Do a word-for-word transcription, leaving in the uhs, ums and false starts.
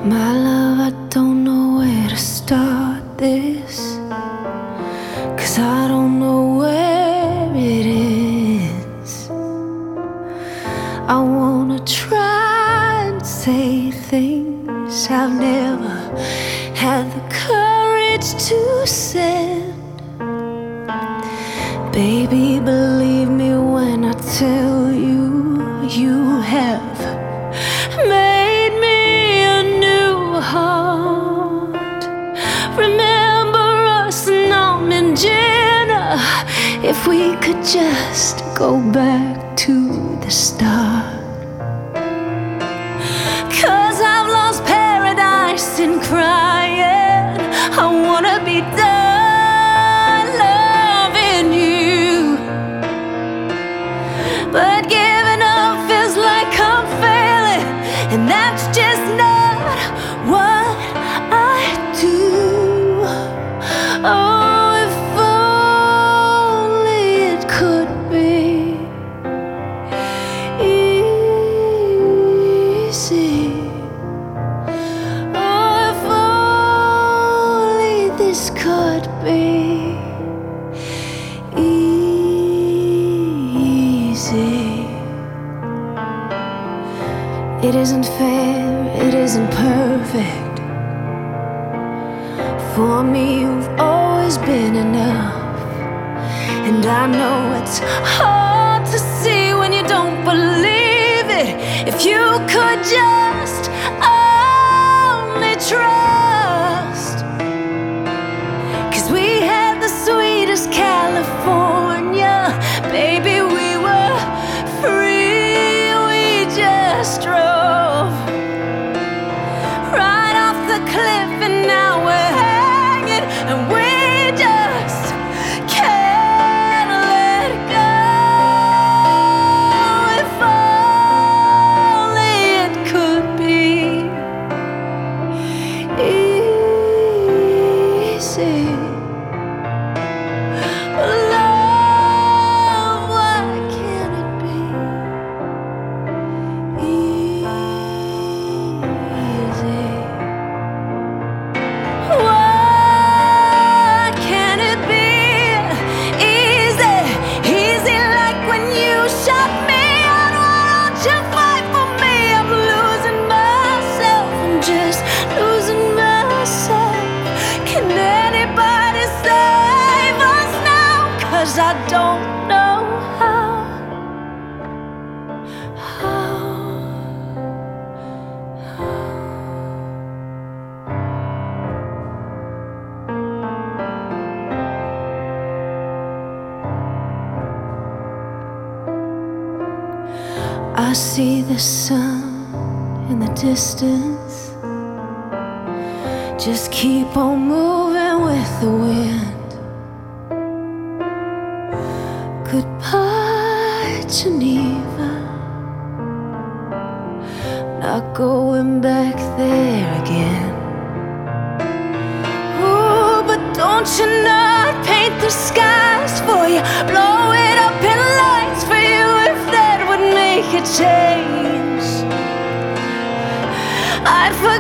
My love, I don't know where to start this, 'cause I don't know where it is. I wanna try and say things I've never had the courage to send. Baby, believe me when I tell you, you have made me a new heart. Remember us, Nam and Jenna, if we could just go back to the start. 'Cause I've lost paradise in crying. I wanna be done loving you, but giving up feels like I'm failing, and that's just not what I do. Oh, if only it could be easy. Oh, if only this could be easy. It isn't fair, it isn't perfect. For me, you've always been enough. And I know it's hard to see when you don't believe it. If you could just only trust. 'Cause we had the sweetest California. Baby, we were free, we just drove right off the cliff, and now we're hanging, and we just can't let go. If only it could be easy. Love, why can't it be easy? Why can't it be easy? Easy like when you shut me out. Why don't you fight for me? I'm losing myself, I'm just losing myself. Can anybody save us now? 'Cause I don't know how. How? I see the sun in the distance. Just keep on moving with the wind. Goodbye, Geneva. Not going back there again. Ooh, but don't you know I'd paint the skies for you, blow it up in lights for you if that would make a change. I'd forget